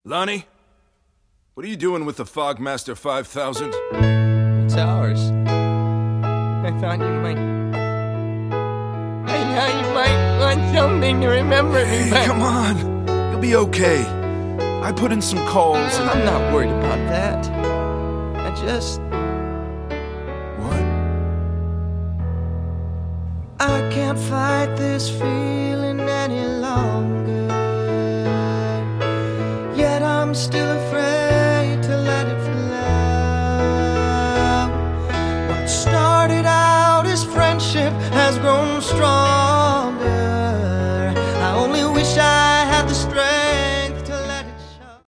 Lonnie? What are you doing with the Fogmaster 5000? It's ours. I thought you might want something to remember me Hey, by. come on. You'll be okay. I put in some calls and... I'm not worried about that. I just... What? I can't fight this feeling any longer.